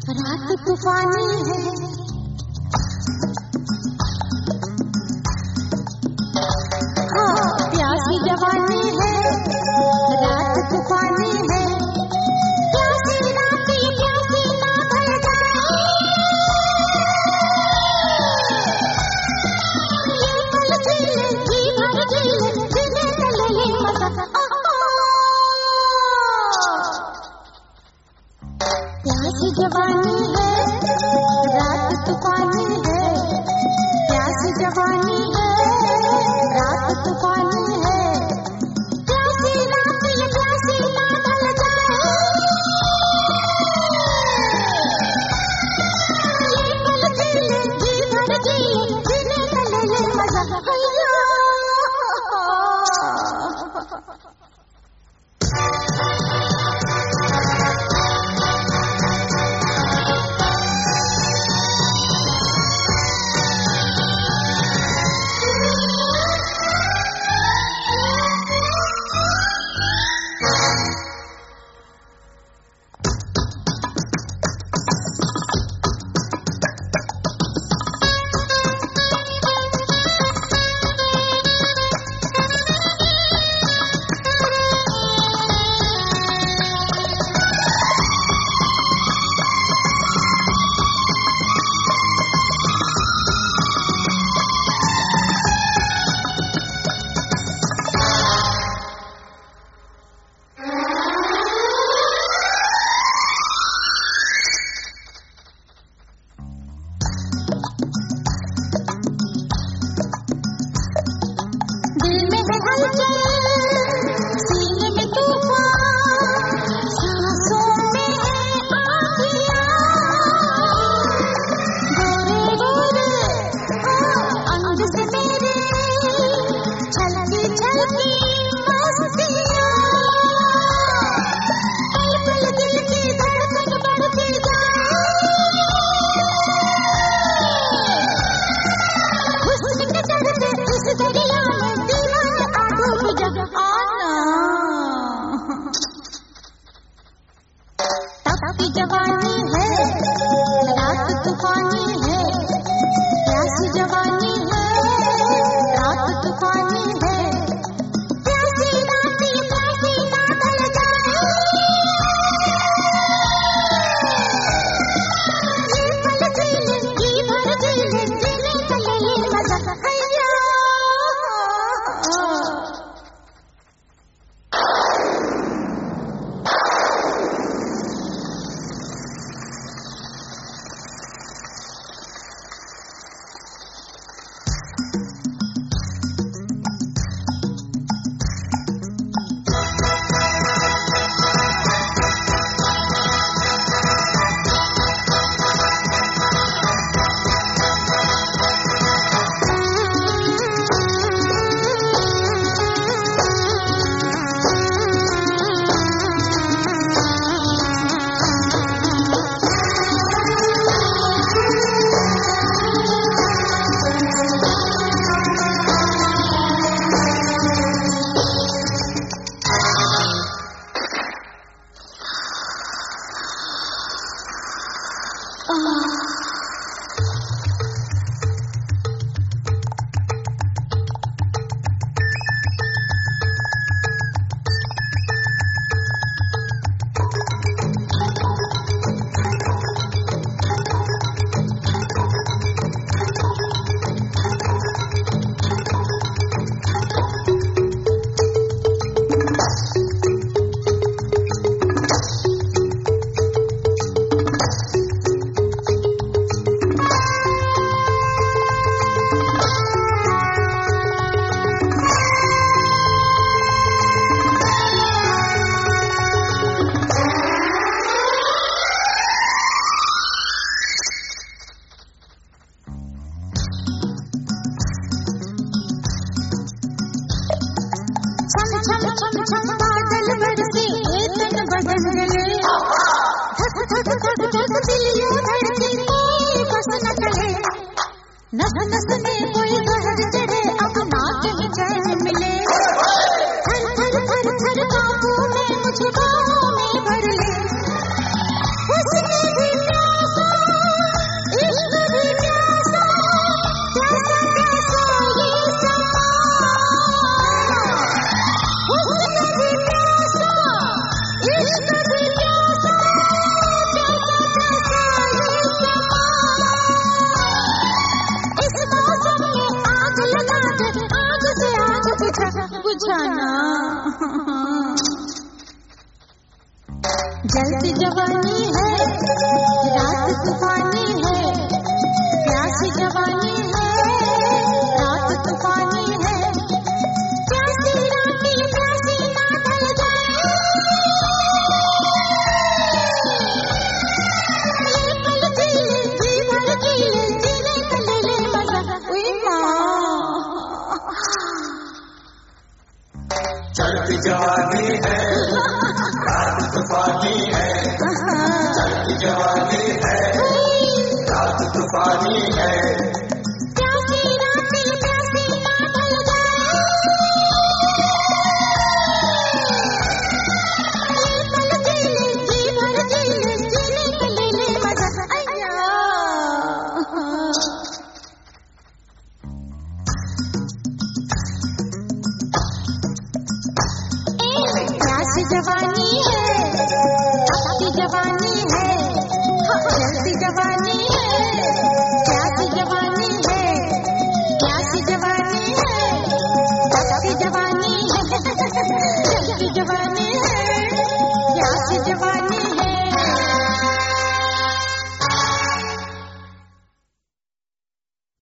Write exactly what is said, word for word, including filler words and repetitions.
रात तूफानी है, हाँ प्यासी जवानी है, रात तूफानी है, प्यासी रात ये प्यासी ना भर जाए, ये पल झीले जी भर झीले जीने चले ये मजा। प्यासी जवानी है, रात तूफानी है, प्यासी जवानी है, रात तूफानी है, प्यासी रात ये प्यासी ना ढल जाए, ये पल झीले जी भर झीले जीने चले ये मजा। नस नस में कोई दर्द चढ़े अब नाक में चैन मिले, थर थर थर थर काबू में मुझे बाहों में भर ले, उसने भी प्यास जलती जवानी है, रात तूफानी है, प्यासी जवानी है, रात तूफानी है, प्यासी राती प्यासी ना ढल जाए, ये पल जी जी भर जी जीने का ले ले मजा, उई माँ। चलती जवानी है, रात तूफानी है, चलती जवानी है, रात तूफानी है, प्यासी राती प्यासी ना ढल जाए, ये पल जी जी भर जी जीने का ले ले मजा, अय्या। प्यासी जवानी है, अपनी जवानी है, जलती जवानी है।